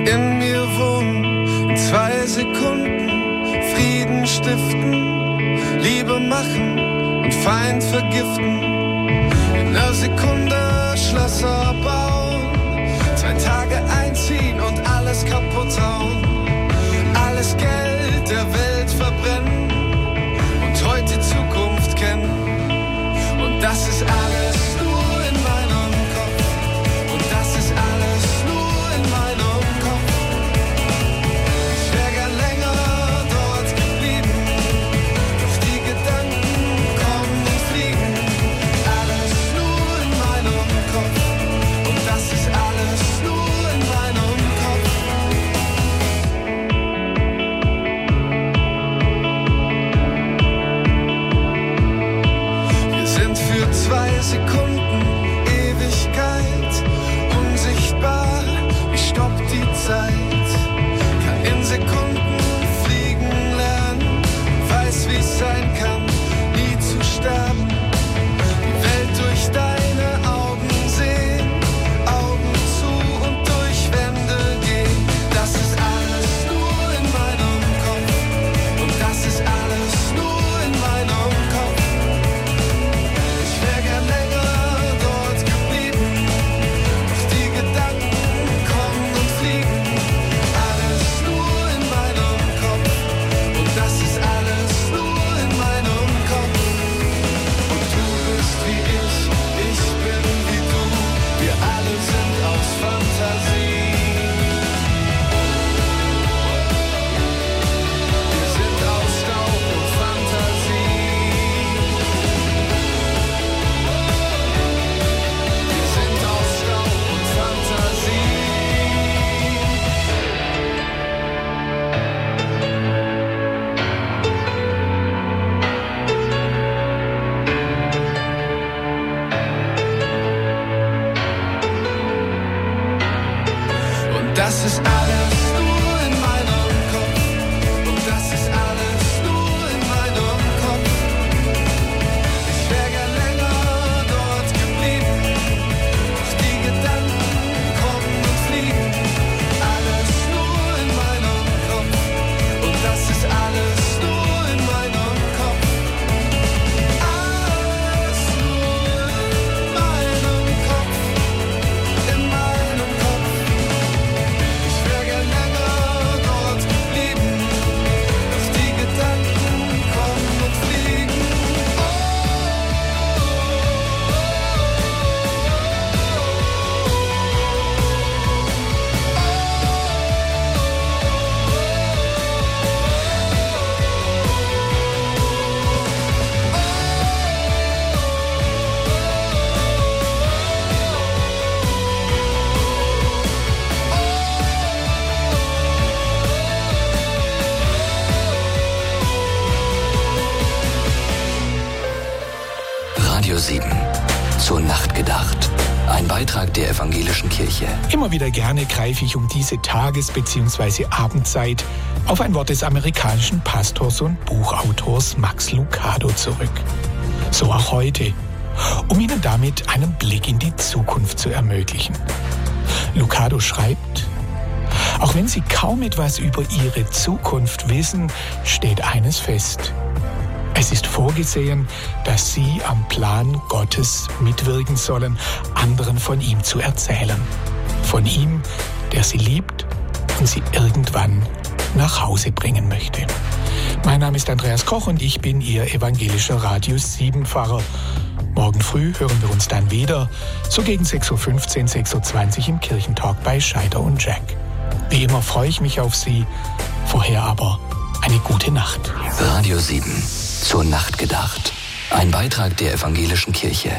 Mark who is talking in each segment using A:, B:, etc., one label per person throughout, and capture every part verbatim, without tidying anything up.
A: in mir wohnen, in zwei Sekunden Frieden stiften, Liebe machen und Feind vergiften. In einer Sekunde Schlösser bauen, zwei Tage einziehen und alles kaputt hauen. Alles Geld der Welt verbrennen und heute die Zukunft kennen. Und das ist alles nur in meinem Kopf. Und das ist alles nur in meinem Kopf. Ich wär gern länger dort geblieben, doch die Gedanken kommen und fliegen. Alles nur in meinem Kopf. Und das ist alles nur in meinem Kopf. Wir sind für zwei Sekunden Ewigkeit, unsichtbar, wie stoppt die Zeit. Kann in Sekunden fliegen lernen, weiß wie es sein kann, nie zu sterben. Die Welt durch deine Augen sehen, Augen zu und durch Wände gehen. Das ist alles nur in meinem Kopf. Und das ist alles nur in meinem Kopf. Ich wär gern länger dort geblieben, doch die Gedanken kommen und fliegen. Alles nur in meinem Kopf. Und das ist alles nur in meinem Kopf. Und du bist wie ich, ich bin wie du. Wir alle sind aus Fantasie. Wir sind aus Staub und Fantasie. Wir sind aus Staub und Fantasie. Und das ist alles nur in meinem Kopf. Und das ist alles nur in meinem Kopf. Ich wär gern länger dort geblieben, doch die Gedanken kommen und fliegen. Alles nur in meinem Kopf. Und das ist alles nur in meinem Kopf. Alles nur in meinem Kopf. In meinem Kopf. Ich wär gern länger dort geblieben, doch die Gedanken kommen und fliegen.
B: Radio sieben. Zur Nacht gedacht. Ein Beitrag der Evangelischen Kirche.
C: Immer wieder gerne greife ich um diese Tages- bzw. Abendzeit auf ein Wort des amerikanischen Pastors und Buchautors Max Lucado zurück. So auch heute, um Ihnen damit einen Blick in die Zukunft zu ermöglichen. Lucado schreibt: Auch wenn Sie kaum etwas über Ihre Zukunft wissen, steht eines fest. Es ist vorgesehen, dass Sie am Plan Gottes mitwirken sollen, anderen von ihm zu erzählen. Von ihm, der Sie liebt und Sie irgendwann nach Hause bringen möchte. Mein Name ist Andreas Koch und ich bin Ihr evangelischer Radio sieben Pfarrer. Morgen früh hören wir uns dann wieder, so gegen sechs Uhr fünfzehn, sechs Uhr zwanzig im Kirchentalk bei Scheider und Jack. Wie immer freue ich mich auf Sie, vorher aber eine gute Nacht.
B: Radio sieben. Zur Nacht gedacht. Ein Beitrag der Evangelischen Kirche.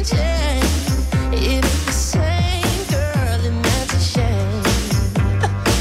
D: Same girl, and that's a shame.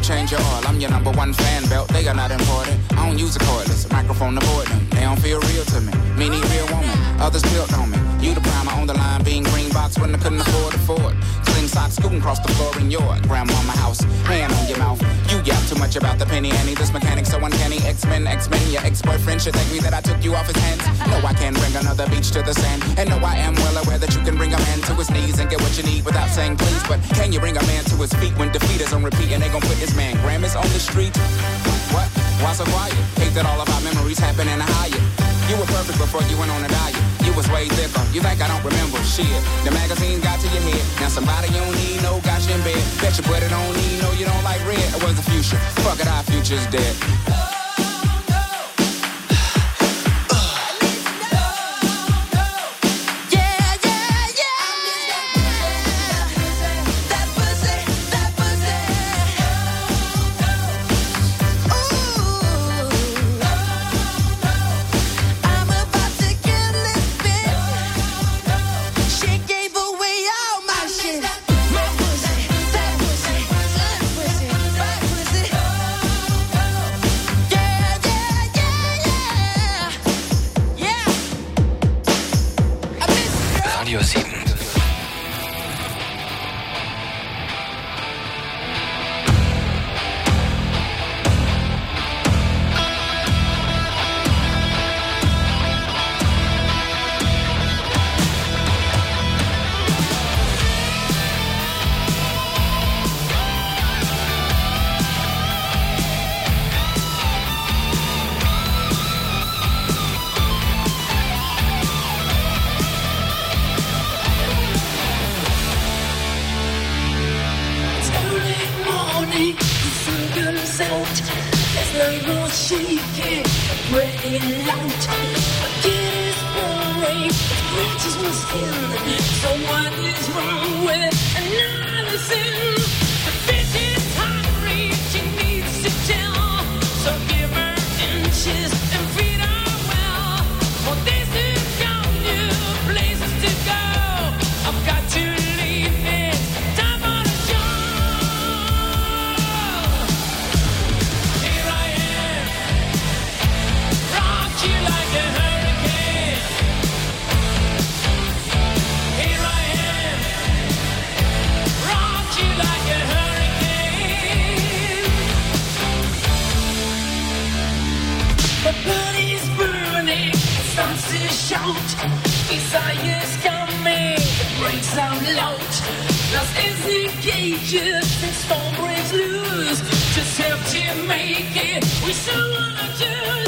D: change your oil. I'm your number one fan belt, they are not important. I don't use a cordless, a microphone to board them. They don't feel real to me. Me need real woman, others built on me. You the primer on the line, being green box when I couldn't afford to afford. Clean socks scooting across the floor in your grandmama house. Hand on your mouth. You yap too much about the penny ante. This mechanic so uncanny. X-Men, X-Men. Your ex-boyfriend should thank me that I took you off his hands. No, I can't bring another beach to the sand. And no, I am well aware that you can bring a man to his knees and get what you need without saying please. But can you bring a man to his feet when defeat is on repeat and they gon' put this man Grammys on the street? What? Why so quiet? Hate that all of our memories happen in a Hyatt. You were perfect before you went on a diet. You was way thicker. You think I don't remember shit? The magazine got to your head. Now somebody you don't need no got you in bed. Bet you but it don't need no you don't like red. It was the future. Fuck it, our future's dead.
E: Storm breaks loose, just help you make it. We still wanna do